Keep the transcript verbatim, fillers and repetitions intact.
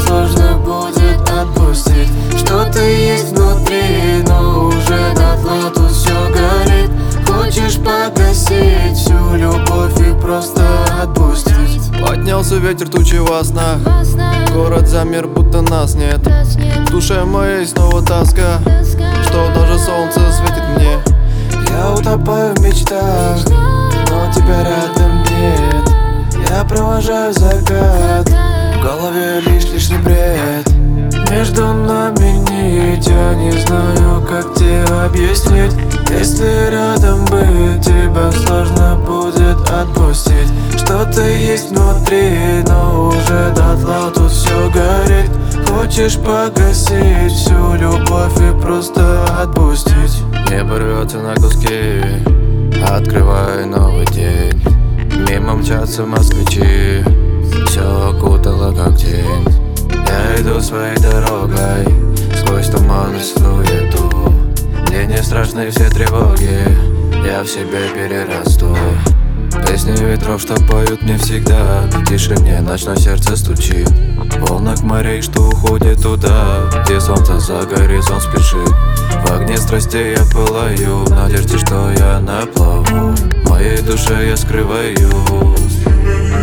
сложно будет отпустить. Что-то есть внутри, но уже дотла тут все горит. Хочешь погасить всю любовь и просто отпустить. Поднялся ветер тучи во снах, город замер, будто нас нет. В душе моей снова тоска, что даже солнце светит мне. Я утопаю в мечтах, но тебя рядом нет. Я провожаю закат, в голове лишь лишний бред. Между нами нить, я не знаю, как тебе объяснить. Если рядом быть, тебя сложно будет отпустить. Что-то есть внутри, но уже дотла тут все горит. Хочешь погасить всю любовь и просто отпустить. Небо рвется на куски, открываю новый день. Мимо мчатся москвичи, все окутало как тень. Я иду своей дорогой, сквозь туман и суету. Мне не страшны все тревоги, я в себе перерасту. Песни ветров, что поют мне всегда, в тишине ночное сердце стучит. В волнах морей, что уходит туда, где солнце за горизонт спешит. В огне страстей я пылаю, в надежде, что я на плаву. В моей душе я скрываюсь.